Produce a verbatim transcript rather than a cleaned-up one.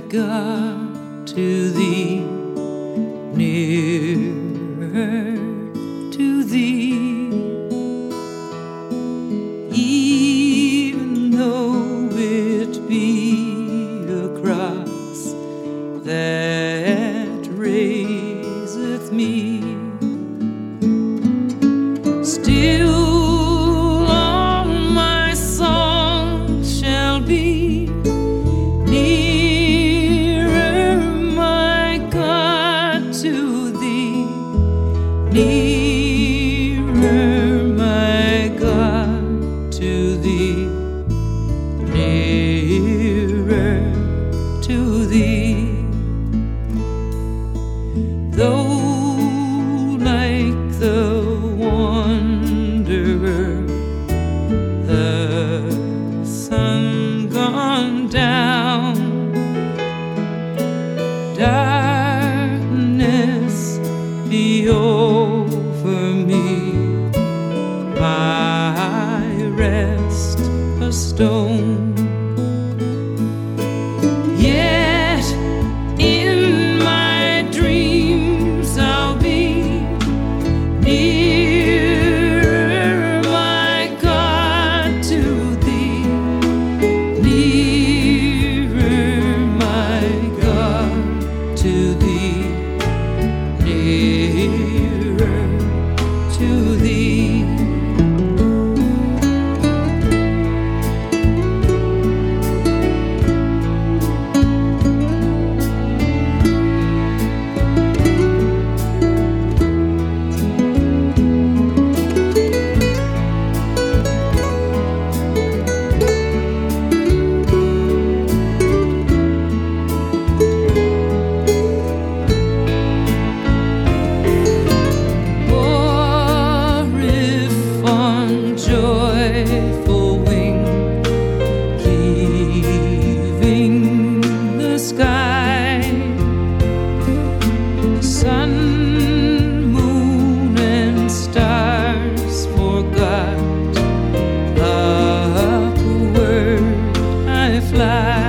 God, to thee, nearer to thee, even though it be a cross that raiseth me, still all my song shall be nearer, my God, to thee, nearer, my God, to thee, nearer to thee. Though like the wanderer, the sun gone down, darkness be over me, my rest a stone. Yet in my dreams I'll be nearer, my God, to thee, nearer, my God, to thee, nearer to thee. Joyful wing, cleaving the sky, sun, moon, and stars forgot, upward I fly.